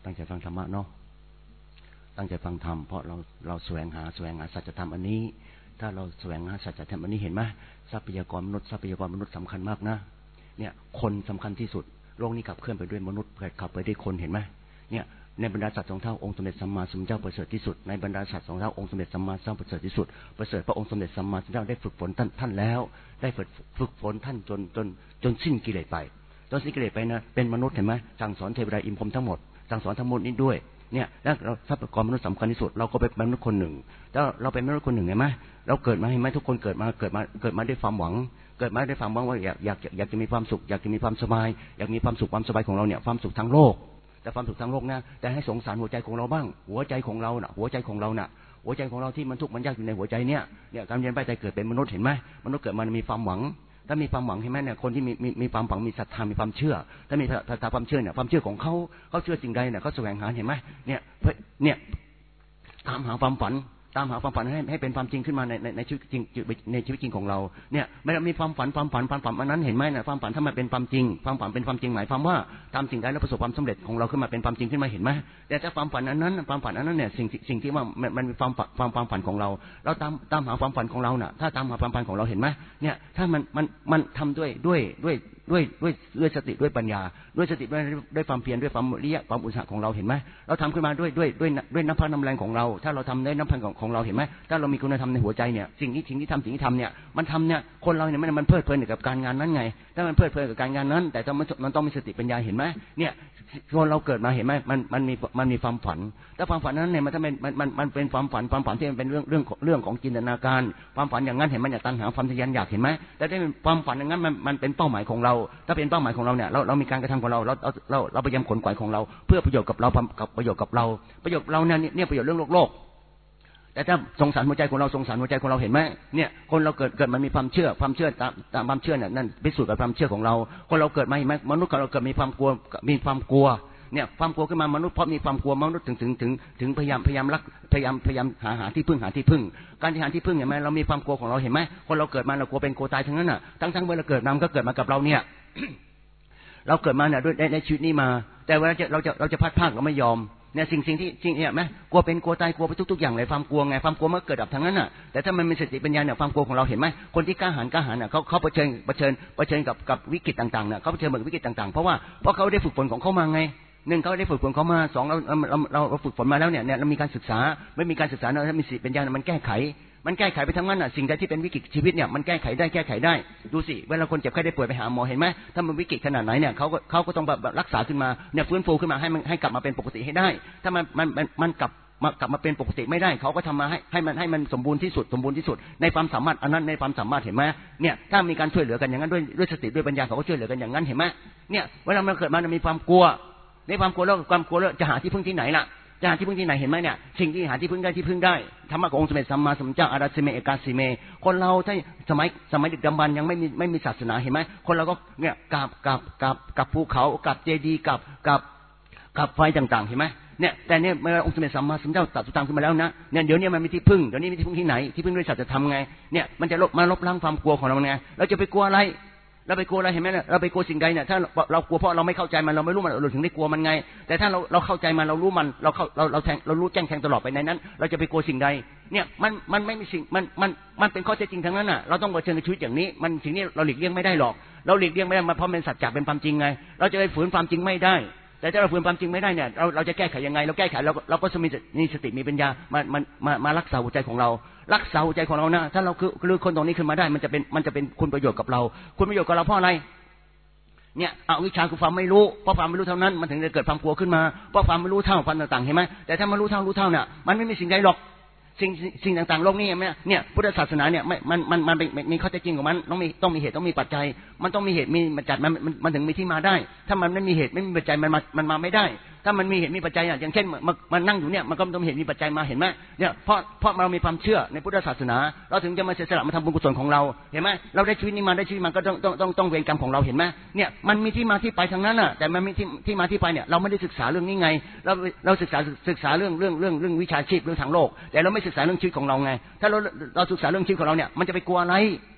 ตั้งใจฟังธรรมะเนาะตั้งใจฟังธรรมเพราะเราแสวงหาสัจธรรมอันนี้ถ้าเราแสวงหาสัจธรรมอันนี้เห็นไหมทรัพยากรมนุษย์สำคัญมากนะเนี่ยคนสำคัญที่สุดโลกนี้ขับเคลื่อนไปด้วยมนุษย์ขับไปด้วยคนเห็นไหมเนี่ยในบรรดาสัตว์สองเท่าองค์สมเด็จสัมมาสัมพุทธเจ้าประเสริฐที่สุดในบรรดาสัตว์สองเท่าองค์สมเด็จสัมมาสัมพุทธเจ้าประเสริฐที่สุดประเสริฐพระองค์สมเด็จสัมมาสัมพุทธเจ้าได้ฝึกฝนท่านแล้วได้ฝึกฝนท่านจนสิ้นกิเลสไปจนสิ้นกิเลสไปนะเป็นมนุษย์เห็นไหมสั่งสอนเทวดาอินพรหมทั้งหมดสั่งสอนทั้งหมดนี้ด้วยเนี่ยแล้วทรัพยากรมนุษย์สำคัญที่สุดเราก็เป็นมนุษย์คนหนึ่งแล้วเราเป็นมนุษย์คนหนึ่งเห็นไหมเราเกิดมาเห็นไหมทุกคนเกิดมาด้วยความหวังเกิดมาด้วยความหวังว่าอยากจะมีความสุขอยากจะมีความสบายอยากมีความสุขความสบายของเราเนี่ยความสุขทางโลกแต่ความสุขทางโลกนะแต่ให้สงสารหัวใจของเราบ้างหัวใจของเราที่มันทุกข์มันยากอยู่ในหัวใจเนี่ยการเวียนว่ายตายเกิดเป็นมนุษย์เห็นไหมมนุษย์เกิดมามีความหวังถ้ามีความหวังเห็นไหมเนี่ยคนที่มีความหวังมีศรัทธามีความเชื่อถ้ามีศรัทธาความเชื่อเนี่ยความเชื่อของเขาเชื่อสิ่งใดเนี่ยเขาแสวงหาเห็นไหมเนี่ยตามหาความฝันให้เป็นความจริงขึ้นมาในชีวิตจริงในชีวิตจริงของเราเนี่ยไม่ได้มีความฝันอันนั้นเห็นไหมเนี่ยความฝันถ้ามันเป็นความจริงความฝันเป็นความจริงหมายความว่าทำสิ่งใดแล้วประสบความสำเร็จของเราขึ้นมาเป็นความจริงขึ้นมาเห็นไหมแต่ถ้าความฝันอันนั้นเนี่ยสิ่งที่ว่ามันมีความฝันของเราตามหาความฝันของเราน่ะถ้าตามหาความฝันของเราเห็นไหมเนี่ยถ้ามันทำด้วยสติด้วยปัญญาด้วยสติด้วยความเพียรด้วยความวิริยะความอุตสาหะของเราเห็นไหมเราทำขึ้นมาด้วยน้ำพักน้ำแรงของเราถ้าเราทำได้น้ำพักของเราเห็นไหมถ้าเรามีคุณธรรมในหัวใจเนี่ยสิ่งที่ทำเนี่ยมันทำเนี่ยคนเราเนี่ยมันเพลิดเพลินกับการงานนั้นไงถ้ามันเพลิดเพลินกับการงานนั้นแต่มันต้องมีสติปัญญาเห็นไหมเนี่ยคนเราเกิดมาเห็นไหมมันมีความฝันแต่ความฝันนั้นเนี่ยมันถ้ามันเป็นความฝันที่มันเป็นเรื่องของจินตนาการความฝันอย่างนั้นเห็นไหมเนี่ยตัณหาความทะยานอยากเห็นไหมแต่ถ้าเป็นความฝันอย่างนั้นมันเป็นเป้าหมายของเราถ้าเป็นเป้าหมายของเราเนี่ยเรามีการกระทำของเราพยายามขนขวายของเราเพื่อประโยชน์กับเราประโยชน์กับเราเนี่ยประโยชน์เรื่องโลกแต่ถ้าสงสารหัวใจของเราเห็นไหมเนี่ยคนเราเกิดมันมีความเชื่อตามความเชื่อเนี่ยนั่นพิสูจน์กับความเชื่อของเราคนเราเกิดมาเห็นไหมมนุษย์เราเกิดมีความกลัวเนี่ยความกลัวขึ้นมามนุษย์เพราะมีความกลัวมนุษย์ถึงพยายามหาที่พึ่งการที่หาที่พึ่งเห็นไหมเรามีความกลัวของเราเห็นไหมคนเราเกิดมาเรากลัวเป็นกลัวตายทั้งนั้นน่ะทั้งเมื่อเราเกิดมาก็เกิดมากับเราเนี่ย เราเกิดมาเนี่ยด้วยในชีวิตนี้มาแต่เวลาเราจะพัดพากเราไม่ยอมเนี่ยสิ่งที่เนี่ยไหมกลัวเป็นกลัวตายกลัวไปทุกๆอย่างเลยความกลัวไงความกลัวมันเกิดดับทั้งนั้นน่ะแต่ถ้ามันมีสติปัญญาเนี่ยความกลัวของเราเห็นไหมคนที่กล้าหาญน่ะเขาเผชิญกับวิกฤตต่างๆเนี่ยเขาเผชิญกับวิกฤตต่างๆเพราะเขาได้ฝึกฝนของเขามาไงหนึ่งเขาได้ฝึกฝนเขามาสองเราฝึกฝนมาแล้วเนี่ยเรามีการศึกษาไม่มีการศึกษาเราถ้ามีสติปัญญามันแก้ไขไปทั้งนั้นน่ะสิ่งใดที่เป็นวิกฤตชีวิตเนี่ยมันแก้ไขได้ดูสิเวลาคนเจ็บไข้ได้ป่วยไปหาหมอเห็นไหมถ้ามันวิกฤตขนาดไหนเนี่ยเขาก็ต้องแบบรักษาขึ้นมาเนี่ยฟื้นฟูขึ้นมาให้กลับมาเป็นปกติให้ได้ถ้ามันกลับมาเป็นปกติไม่ได้เขาก็ทำมาให้มันสมบูรณ์ที่สุดในความสามารถอันนั้นในความสามารถเห็นไหมเนี่ยถ้ามีการช่วยเหลือกันอย่างนั้นด้วยสติด้วยปัญญาเขาก็ช่วยเหลือกันอย่างนั้นเห็นไหมเนี่ยเวลามันเกิดมามีความกลัวในความกลัวแล้วจะหาที่พึ่งที่ไหนล่ะจะหาที่พึ่งที่ไหนเห็นไหมเนี่ยสิ่งที่หาที่พึ่งได้ธรรมะขององค์สมเด็จสัมมาสัมพุทธเจ้าอาราสิเมเอกาสิเมคนเราถ้าสมัยดึกดำบรรพ์ยังไม่มีศาสนาเห็นไหมคนเราก็เนี่ยกับภูเขากับเจดีย์กับไฟต่างๆเห็นไหมเนี่ยแต่เนี่ยเมื่อองค์สมเด็จสัมมาสัมพุทธเจ้าตรัสตามขึ้นมาแล้วนะเนี่ยเดี๋ยวนี้มันมีที่พึ่งเดี๋ยวนี้มีที่พึ่งที่ไหนที่พึ่งด้วยสัจธรรมไงเนี่ยมันจะลบล้างความกลัวของเราไงเราจะไปกลัวอะไรเราไปกลัวอะไรเห็นไหมเนี่ยเราไปกลัวสิ่งใดเนี่ยถ้าเรากลัวเพราะเราไม่เข้าใจมันเราไม่รู้มันเราถึงได้กลัวมันไงแต่ถ้าเราเข้าใจมันเรารู้มันเรารู้แจ้งแทงตลอดไปในนั้นเราจะไปกลัวสิ่งใดเนี่ยมันไม่มีสิ่งมันเป็นข้อเท็จจริงทั้งนั้นน่ะเราต้องเผชิญในชีวิตอย่างนี้มันสิ่งนี้เราหลีกเลี่ยงไม่ได้หรอกเราหลีกเลี่ยงไม่ได้เพราะเป็นสัจจะเป็นความจริงไงเราจะไปฝืนความจริงไม่ได้แต่ถ้าเราฝืนความจริงไม่ได้เนี่ยเราจะแก้ไขยังไงเราแก้ไขเราก็มีสติมีปัญญามารักษาหัวใจของเรานะถ้าเราคือคนตรงนี้ขึ้นมาได้มันจะเป็นคุณประโยชน์กับเราเพราะอะไรเนี่ยอวิชชาคือความไม่รู้เพราะความไม่รู้เท่านั้นมันถึงจะเกิดความกลัวขึ้นมาเพราะความไม่รู้เท่าความต่างๆเห็นไหมแต่ถ้ามันรู้เท่าเนี่ยมันไม่มีสิ่งใดหรอกสิ่งต่างๆโลกนี้เนี่ยพุทธศาสนาเนี่ยมันมีข้อเท็จจริงของมันต้องมีเหตุต้องมีปัจจัยมันต้องมีเหตุมีปัจจัยมันถึงมีที่มาได้ถ้ามันไม่มีเหตุไม่มีปัจจัยมันมาไม่ได้ถ้ามันมีเหตุมีปัจจัยอย่างเช่นมันนั่งอยู่เนี่ยมันก็ต้องมีเหตุมีปัจจัยมาเห็นไหมเนี่ยเพราะเรามีความเชื่อในพุทธศาสนาเราถึงจะมาเสียสละมาทำบุญกุศลของเราเห็นไหมเราได้ชีวิตนี้มาก็ต้องเวรกรรมของเราเห็นไหมเนี่ยมันมีที่มาที่ไปทางนั้นน่ะแต่มันมีที่มาที่ไปเนี่ยเราไม่ได้ศึกษาเรื่องนี้ไงเราศึกษาเรื่องวิชาชีพเรื่องทางโลกแต่เราไม่ศึกษาเรื่องชีวิตของเราไงถ้าเราศึกษาเรื่องชีวิตของเราเนี่ยมันจะไปกลัวอะไร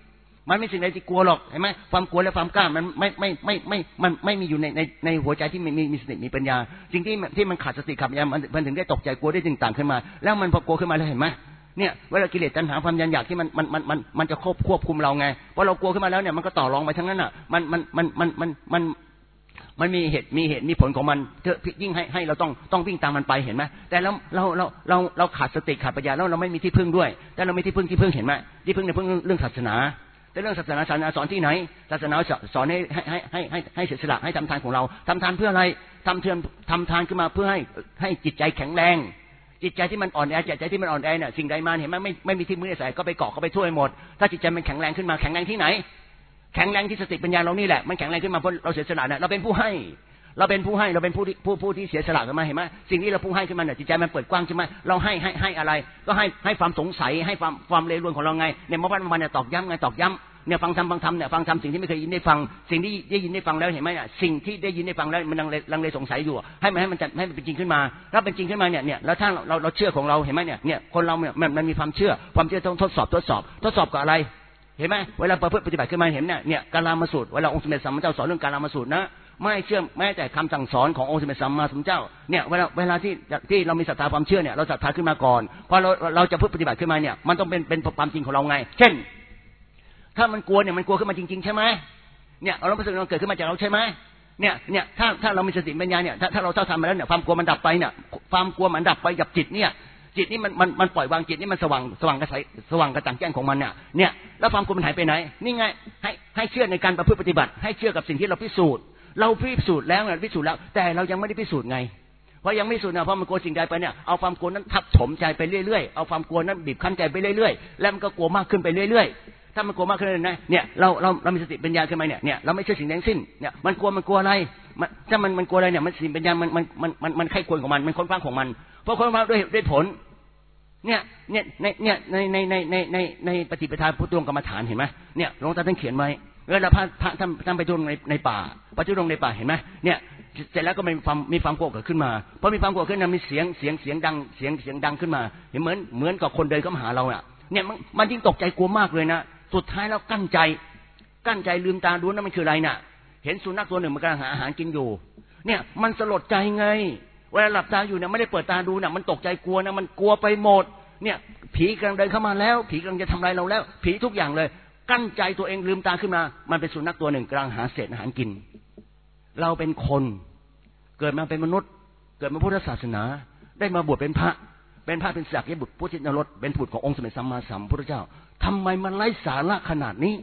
มันไม่สิ่งใดที่กลัวหรอกเห็นไหมความกลัวและความกล้ามันไม่มีอยู่ในหัวใจที่มีสติมีปัญญาสิ่งที่มันขาดสติขาดปัญญามันถึงได้ตกใจกลัวได้ต่างขึ้นมาแล้วมันพอกลัวขึ้นมาแล้วเห็นไหมเนี่ยเวลากิเลสตัณหาความอยากที่มันจะควบคุมเราไงพอเรากลัวขึ้นมาแล้วเนี่ยมันก็ต่อรองไปทั้งนั้นอ่ะมันมีเหตุมีผลของมันยิ่งให้เราต้องวิ่งตามมันไปเห็นไหมแต่เราขาดสติขาดปัญญาแล้วเราไม่มีที่พึ่งด้วยแต่เราไม่ที่พึ่งเห็นไหมที่พึ่งในเรื่องศาสนาแต่เรื่องศาสนาสอนที่ไหนศาสนาสอนให้เสียสละให้ทำทานของเราทำทานเพื่ออะไรทำทานขึ้นมาเพื่อให้จิตใจแข็งแรงจิตใจที่มันอ่อนแอจิตใจที่มันอ่อนแอเนี่ยสิ่งใดมาเห็นไหมไม่มีที่มือใส่ก็ไปเกาะก็ไปช่วยหมดถ้าจิตใจมันแข็งแรงขึ้นมาแข็งแรงที่ไหนแข็งแรงที่สติปัญญาเรานี่แหละมันแข็งแรงขึ้นมาเพราะเราเสียสละเนี่ยเราเป็นผู้ให้เราเป็นผู้ที่เสียสละขึ้นมาเห็นไหมสิ่งนี้เราผู้ให้ขึ้นมาเนี่ยจิตใจมันเปิดกว้างใช่ไหมเราให้อะไรก็ให้ความสงสัยให้ความเลวร้ายของเราไงเนี่ยเมื่อวันเนี่ยตอกย้ำเนี่ยฟังธรรมเนี่ยฟังธรรมสิ่งที่ไม่เคยยินได้ฟังสิ่งที่ได้ยินได้ฟังแล้วเห็นไหมเนี่ยสิ่งที่ได้ยินได้ฟังแล้วมันลังเลสงสัยอยู่ให้มันเป็นจริงขึ้นมาถ้าเป็นจริงขึ้นมาเนี่ยแล้วถ้าเราเชื่อของเราเห็นไหมเนี่ยคนเราเนี่ยมันมีความเชื่อต้องทดสอบกับอะไรเห็นไหมเวลาปฏิบัติขึ้นมาเห็นเนี่ยกาลามสูตรเวลาองค์สมเด็จสัมมาสัมพุทธเจ้าสอนเรื่องกาลามสูตรนะไม่เชื่อแม้แต่คำสั่งสอนขององค์สมเด็จสัมมาสัมพุทธเจ้าเนี่ยเวลาที่เรามีศรัทธาความเชื่อเนี่ยเราศรัทธาขึ้นมาก่อนพอเราจะปฏิบัติขึ้นมาเนี่ยมันต้องเป็นความจริงของเราไงเช่นถ้ามันกลัวเนี่ยมันกลัวขึ้นมาจริงๆใช่ไหมเนี่ยเรารู้สึกมันเกิดขึ้นมาจากเราใช่ไหมเนี่ยถ้าเรามีสติปัญญาเนี่ยถ้าเราเท่าทันมาแล้วเนี่ยความกลัวมันดับไปเนี่ยความกลัวมันดับไปกับจิตนี่มันปล่อยวางจิตนี่มันสว่างกระจ่างแจ้งของมันเนี่ยแล้วความกลัวมันหายไปไหนนี่ไงให้เชื่อในการประพฤติปฏิบัติให้เชื่อกับสิ่งที่เราพิสูจน์แล้วแต่เรายังไม่ได้พิสูจน์ไงเพราะยังไม่พิสูจน์นะเพราะมันกลัวสิ่งใดไปเนี่ยเอาความกลัวนั้นทับถมใจไปเรื่อยๆเอาความกลัวนั้นบีบคั้นใจไปเรื่อยๆแล้วมันก็กลัวมากขึ้นไปเรื่อยๆถ้ามันกลัวมากขึ้นเลยนะเนี่ยเรามีสติปัญญาขึ้นมาเนี่ยเราไม่เชื่อสิ่งใดทั้งสิ้นเนี่ยมันกลัวอะไรถ้ามันกลัวอะไรเนี่ยมันสติปัญญามันไข้ควรของมันค้นคว้าของมันเพราะค้นคว้าด้วยผลเนี่ยในปฏิปทาพุทธกรรมฐานเห็นไหมเนี่ยหลวงตาท่านเขียนไว้เวลาพระท่านไปทุดงในป่าไปทุดงในป่าเห็นไหมเนี่ยเสร็จแล้วก็มีความกลัวเกิดขึ้นมาพอมีความกลัวขึ้นมีเสียงดังขึ้นมาเห็นเหมือนกับคนเดินเข้ามาหาเราเนี่ยมันยิ่งตกใจกลัวมากเลยนะสุดท้ายแล้วกั้นใจลืมตาดูนั่นมันคืออะไรน่ะเห็นสุนัขตัวหนึ่งมันกำลังหาอาหารกินอยู่เนี่ยมันสลดใจไงเวลาหลับตาอยู่เนี่ยไม่ได้เปิดตาดูน่ะมันตกใจกลัวนะมันกลัวไปหมดเนี่ยผีกำลังเดินเข้ามาแล้วผีกำลังจะทำลายเราแล้วผีทุกอย่างเลยกั้นใจตัวเองลืมตาขึ้นมามันเป็นสุนัขตัวหนึ่งกำลังหาเศษอาหารกินเราเป็นคนเกิดมาเป็นมนุษย์เกิดมาพุทธศาสนาได้มาบวชเป็นพระเป็นศักยบุตรพุทธินรสเป็นบุตรขององค์สมเด็จสัมมาสัมพุทธเจ้าทำไมมันไร้สาระขนาดนี้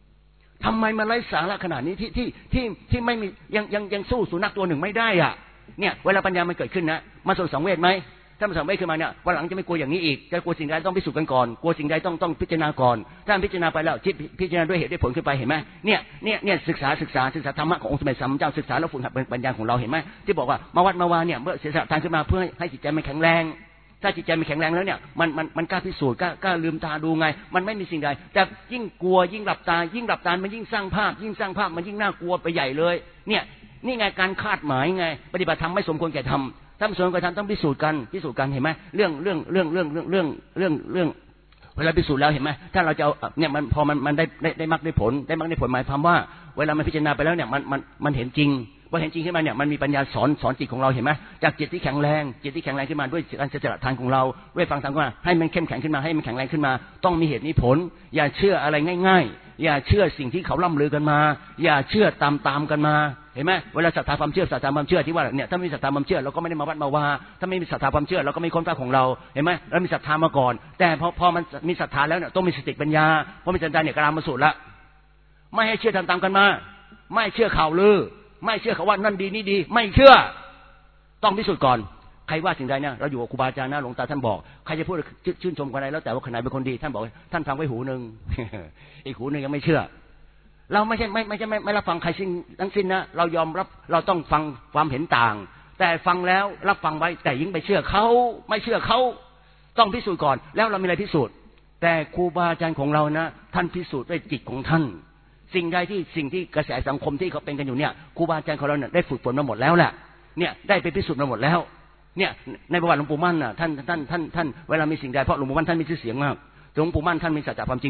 ที่ไม่มียังสู้สุนัขตัวหนึ่งไม่ได้เนี่ยเวลาปัญญามันเกิดขึ้นนะมาสู่สังเวชไหมถ้ามันสังเวชขึ้นมาเนี่ยวันหลังจะไม่กลัวอย่างนี้อีกจะกลัวสิ่งใดต้องพิสูจน์กันก่อนกลัวสิ่งใดต้องพิจารณาก่อนถ้าพิจารณาไปแล้วพิจารณาด้วยเหตุด้วยผลขึ้นไปเห็นไหมเนี่ยศึกษาธรรมะขององค์สมเด็จสัมมาสัมพุทธเจ้าศึกษาแล้วฝึกหัดปัญญาของเราเห็นไหมที่บอกว่ามาวัดมาวาเนี่ยเมื่อเสียสละทานขึ้นมาเพื่อให้จิตใจมันแข็งแรงถ้าจิตใจมันแข็งแรงแล้วเนี่ยมันกล้าพิสูจน์กล้าลืมตาดูไงมันไม่มีสิ่งใดแต่ยิ่งกลัวยิ่งหลับตามันยิ่งสร้างภาพมันยิ่งน่ากลัวไปใหญ่เลยเนี่ยนี่ไงการคาดหมายไงปฏิบัติธรรมไม่สมควรแก่ธรรมถ้าไม่สมควรแก่ธรรมต้องพิสูจน์กันเห็นไหมเรื่องเวลาพิสูจน์แล้วเห็นไหมถ้าเราจะเอาเนี่ยมันพอมันได้มรรคได้ผลหมายความว่าเวลามันพิจารณาไปแล้วเนี่ยมันเห็นจริงพอเห็นจริงขึ้นมาเนี่ยมันมีปัญญาสอนจิตของเราเห็นไหมจากจิตที่แข็งแรงขึ้นมาด้วยการเจริญทานของเราด้วยฟังธรรมว่าให้มันเข้มแข็งขึ้นมาให้มันแข็งแรงขึ้นมาต้องมีเหตุมีผลอย่าเชื่ออะไรง่ายๆอย่าเชื่อสิ่งที่เขาล่ำลือกันมาอย่าเชื่อตามกันมาเห็นไหมเวลาศรัทธาความเชื่อที่ว่าเนี่ยถ้าไม่มีศรัทธาความเชื่อเราก็ไม่ได้มาวัดมาวาถ้าไม่มีศรัทธาความเชื่อเราก็ไม่ค้นคว้าของเราเห็นไหมเรามีศรัทธามาก่อนแต่พอมันมีศรัทธาแล้วเนี่ยต้องมีสติปัญญาพอมีศรัทธาเนี่ยกลามมาสุดละไม่ให้เชื่อตามกันมาไม่เชื่อข่าวลือไม่เชื่อเขาว่านั่นดีนี่ดีไม่เชื่อต้องพิสูจน์ก่อนใครว่าสิ่งใดเนี่ยเราอยู่กับครูบาอาจารย์นะหลวงตาท่านบอกใครจะพูดชื่นชมกันอะไรแล้วแต่ว่าคนไหนเป็นคนดีท่านบอกท่านฟังไว้หูนึง อีกหูนึงยังไม่เชื่อเราไม่รับฟังใครทั้งสิ้นนะเรายอมรับเราต้องฟังความเห็นต่างแต่ฟังแล้วรับฟังไว้แต่ยิ่งไปเชื่อเขาไม่เชื่อเขาต้องพิสูจน์ก่อนแล้วเรามีอะไรพิสูจน์แต่ครูบาอาจารย์ของเรานะท่านพิสูจน์ด้วยจิตของท่านสิ่งที่กระแสสังคมที่เขาเป็นกันอยู่เนี่ยครูบาอาจารย์ของเราเนี่ยได้ฝึกฝนมาหมดแล้วแหละเนี่ยได้ไปพิสูจน์มาหมดแล้วเนี่ยในประวัติหลวงปู่มั่นน่ะท่านเวลามีสิ่งใดเพราะหลวงปู่มั่นท่านมีชื่อเสียงมากหลวงปู่มั่นท่านมีสัจจะความจริงมาก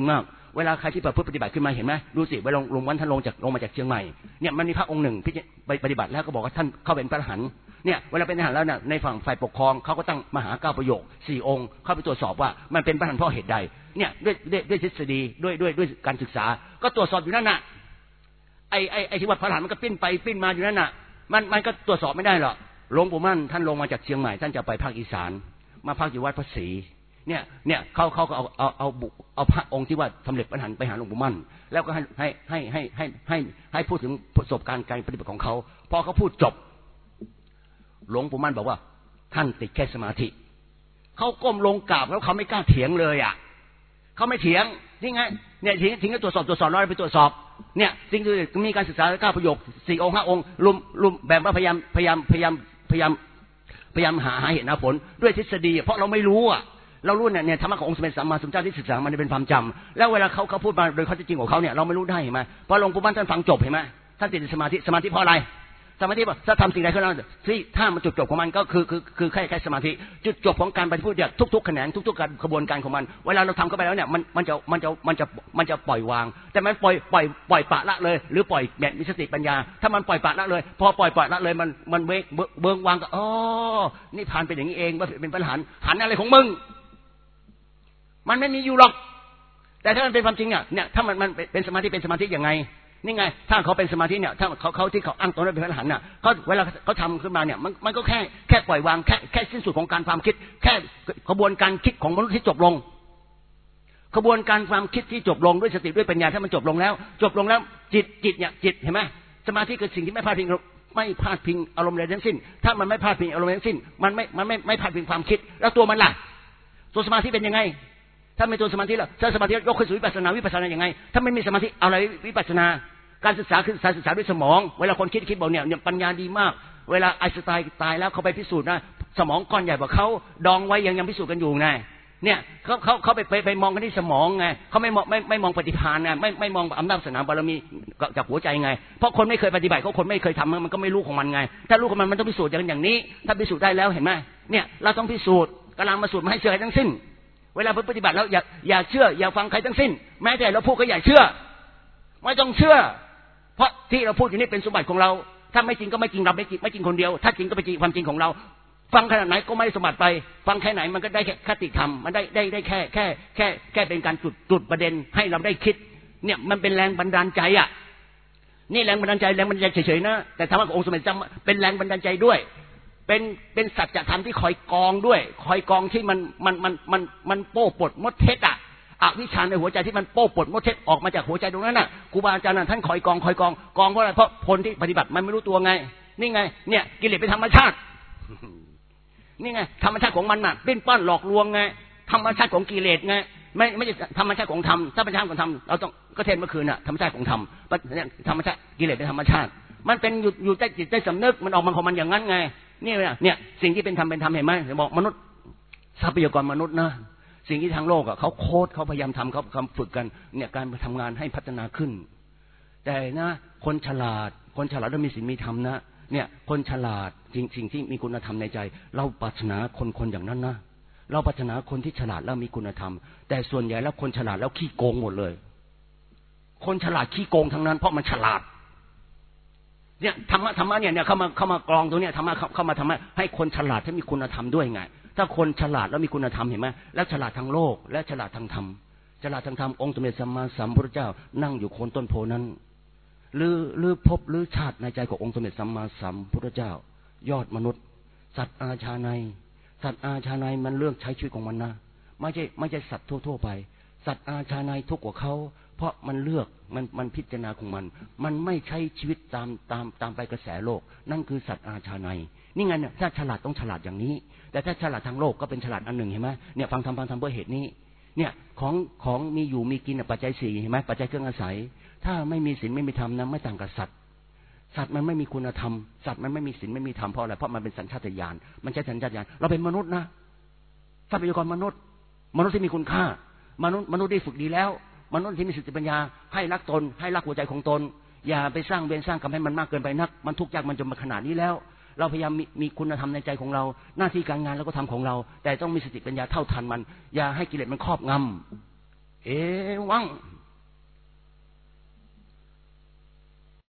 เวลาใครที่ประพฤติปฏิบัติขึ้นมาเห็นไหมดูสิเวลาหลวงวันท่านลงมาจากเชียงใหม่เนี่ยมันมีพระองค์หนึ่งไปปฏิบัติแล้วก็บอกว่าท่านเข้าเป็นพระอรหันต์เนี่ยเวลาเป็นทหารแล้วเนี่ยในฝั่งฝ่ายปกครองเขาก็ตั้งมหา9ประโยค4องค์เข้าไปตรวจสอบว่ามันเป็นพระอรหันต์เพราะเหตุใดเนี่ยด้วยทฤษฎีด้วยการศึกษาก็ตรวจสอบอยู่นั่นน่ะไอ้ที่ว่าพระอรหันต์มันก็ปิ้นไปปิ้นมาอยู่นั่นน่ะมันก็ตรวจสอบไม่ได้หรอกหลวงปู่มั่นท่านลงมาจากเชียงใหม่ท่านจะไปภาคอีสานมาพักอยู่วัดพระศรีเนี่ยเขาก็เอาพระองค์ที่ว่าสำเร็จพระอรหันต์ไปหาหลวงปู่มั่นแล้วก็ให้พูดถึงประสบการณ์การปฏิบัติของเขาพอเขาพูดจบหลวงปู่มั่นบอกว่าท่านติดแค่สมาธิเขาก้มลงกราบแล้วเขาไม่กล้าเถียงเลยอ่ะเขาไม่เถียงนี่ไงเนี่ยถึงจะตรวจสอบแล้วไปตรวจสอบเนี่ยจริงๆมีการศึกษา9ประโยค4องค์5องค์ลุมแบบว่าพยายามหาเหตุผลด้วยทฤษฎีเพราะเราไม่รู้อ่ะเรารู้เนี่ยธรรมะขององค์สมเด็จสัมมาสัมพุทธเจ้าที่ศึกษามันเป็นความจำแล้วเวลาเขาพูดมาโดยข้อเท็จจริงของเขาเนี่ยเราไม่รู้ได้เห็นไหมพอหลวงปู่มั่นท่านฟังจบเห็นไหมท่านติดสมาธิเพราะอะไรสมาธิบอกถ้าทำสิ่งใดขึ้นแล้วที่ถ้ามันจุดจบของมันก็คือแค่สมาธิจุดจบของการปฏิบัติเนี่ยทุกๆแขนงทุกๆการกระบวนการของมันเวลาเราทำเข้าไปแล้วเนี่ยมันจะปล่อยวางแต่มันปล่อยปะละเลยหรือปล่อยแบบมีสติปัญญาถ้ามันปล่อยปะละเลยพอปล่อยปะละเลยมันเบิงวางก็อ๋อนี่ผ่านเป็นอย่างนี้เองว่าเป็นปัญหาหันอะไรของมึงมันไม่มีอยู่หรอกแต่ถ้ามันเป็นความจริงเนี่ยถ้ามันเป็นสมาธิยังไงนี่ไงถ้าเขาเป็นสมาธิเนี่ยถ้าเขาที่เขาอ้างตนว่าเป็นพระอรหันต์น่ะเขาเวลาเขาทำขึ้นมาเนี่ยมันก็แค่ปล่อยวางแค่สิ้นสุดของการความคิดแค่กระบวนการคิดของมนุษย์ที่จบลงกระบวนการความคิดที่จบลงด้วยสติด้วยปัญญาถ้ามันจบลงแล้วจิตเนี่ยจิตเห็นไหมสมาธิคือสิ่งที่ไม่พลาดพิงอารมณ์ใดทั้งสิ้นถ้ามันไม่พลาดพิงอารมณ์ใดทั้งสิ้นมันไม่พลาดพิงความคิดแล้วตัวมันล่ะตัวสมาธิเป็นยังไงถ้าไม่ตัวสมาธิแล้วถ้าสมาธิยกขึ้นสู่วิปัสสนายังไงถ้าไม่มีสมาธิอะไรวิปัสสนาการศึกษาคือการศึกษาด้วยสมองเวลาคนคิดบอกเนี่ยปัญญาดีมากเวลาไอน์สไตน์ตายแล้วเขาไปพิสูจน์นะสมองก้อนใหญ่กว่าเขาดองไว้ยังพิสูจน์กันอยู่ไงเนี่ยเขาไปมองกันที่สมองไงเขาไม่มองปฏิภาณไงไม่มองอำนาจศาสนาบารมีจากหัวใจไงเพราะคนไม่เคยปฏิบัติคนไม่เคยทำมันก็ไม่รู้ของมันไงถ้ารู้ของมันต้องพิสูจน์อย่างนี้ถ้าพิสูจน์ได้แล้วเห็นไหมเนี่ยเราต้องพิสูจน์กำลังมาสูตรมาให้เชื่อทั้งสิ้นเวลาปฏิบัติแล้วอย่าเชื่ออย่าฟังใครทั้งสิ้นแม้แต่เราพูดก็อย่าเชื่อไม่ต้องเชื่อเพราะที่เราพูดอยู่นี่เป็นสมบัติของเราถ้าไม่จริงก็ไม่จริงเราไม่จริงคนเดียวถ้าจริงก็เป็นจริงความจริงของเราฟังขนาดไหนก็ไม่ได้สมบัติไปฟังแค่ไหนมันก็ได้แค่คติธรรมมันได้แค่เป็นการจุดประเด็นให้เราได้คิดเนี่ยมันเป็นแรงบันดาลใจอ่ะนี่แรงบันดาลใจเฉยๆนะแต่ธรรมะขององค์สมเด็จเจ้าเป็นแรงบันดาลใจด้วยเป็นสัจธรรมที่คอยกองด้วยคอยกองที่มันโป้ปดมดเท็จอ่ะอวิชชาในหัวใจที่มันโป้ปดมดเท็จออกมาจากหัวใจตรงนั้นน่ะครูบาอาจารย์ท่านคอยกองเพราะอะไรเพราะคนที่ปฏิบัติมันไม่รู้ตัวไงนี่ไงเนี่ยกิเลสเป็นธรรมชาตินี่ไงธรรมชาติของมันน่ะปิ้นป้อนหลอกลวงไงธรรมชาติของกิเลสไงไม่ใช่ธรรมชาติของธรรมถ้าเป็นธรรมของธรรมเราต้องก็เทศเมื่อคืนน่ะธรรมชาติของธรรมธรรมชาติกิเลสเป็นธรรมชาติมันเป็นอยู่ใต้จิตใต้สำนึกมันออกมาของมันอย่างนั้นไงเนี่ยสิ่งที่เป็นธรรมเห็นไหมบอกมนุษย์ทรัพยากรมนุษย์นะสิ่งที่ทางโลกเขาโค้ดเขาพยายามทำเขาฝึกกันเนี่ยการทำงานให้พัฒนาขึ้นแต่นะคนฉลาดแล้วมีศีลมีธรรมนะเนี่ยคนฉลาดสิ่งที่มีคุณธรรมในใจเราปรารถนาคนอย่างนั้นนะเราปรารถนาคนที่ฉลาดแล้วมีคุณธรรมแต่ส่วนใหญ่แล้วคนฉลาดแล้วขี้โกงหมดเลยคนฉลาดขี้โกงทั้งนั้นเพราะมันฉลาดเนี่ยธรรมะเนี่ยเข้ามากรองตรงนี้ธรรมะเข้ามาทำให้คนฉลาดที่มีคุณธรรมด้วยไงถ้าคนฉลาดแล้วมีคุณธรรมเห็นไหมแล้วฉลาดทางโลกและฉลาดทางธรรมองค์สมเด็จสัมมาสัมพุทธเจ้านั่งอยู่โคนต้นโพนั้นหรือพบหรือชาติในใจขององค์สมเด็จสัมมาสัมพุทธเจ้ายอดมนุษย์สัตว์อาชาในมันเรื่องใช้ชีวิตของมันนะไม่ใช่สัตว์ทั่วไปสัตว์อาชาในทุกข์กว่าเขาเพราะมันเลือกมันพิจารณาของมันไม่ใช้ชีวิตตามไปกระแสโลกนั่นคือสัตว์อาชาในนี่ไงเนี่ยถ้าฉลาดต้องฉลาดอย่างนี้แต่ถ้าฉลาดทางโลกก็เป็นฉลาดอันหนึ่งเห็นไหมเนี่ยฟังธรรมเพื่อเหตุนี้เนี่ยของมีอยู่มีกินปัจจัย4เห็นไหมปัจจัยเครื่องอาศัยถ้าไม่มีศีลไม่มีธรรมนะไม่ต่างกับสัตว์มันไม่มีคุณธรรมสัตว์มันไม่มีศีลไม่มีธรรมเพราะอะไรเพราะมันเป็นสัญชาตญาณมันใช่สัญชาตญาณเราเป็นมนุษย์นะทรัพยากรมนุษย์ที่มีคุณค่ามนุษย์ได้ฝึกดีแล้วมนุษย์ที่มีสติปัญญาให้รักตนให้รักหัวใจของตนอย่าไปสร้างเวรสร้างกรรมให้มันมากเกินไปนักมันทุกข์ยากมันจนมาขนาดนี้แล้วเราพยายามมีคุณธรรมในใจของเราหน้าที่การงานเราก็ทำของเราแต่ต้องมีสติปัญญาเท่าทันมันอย่าให้กิเลสมันครอบงำวัง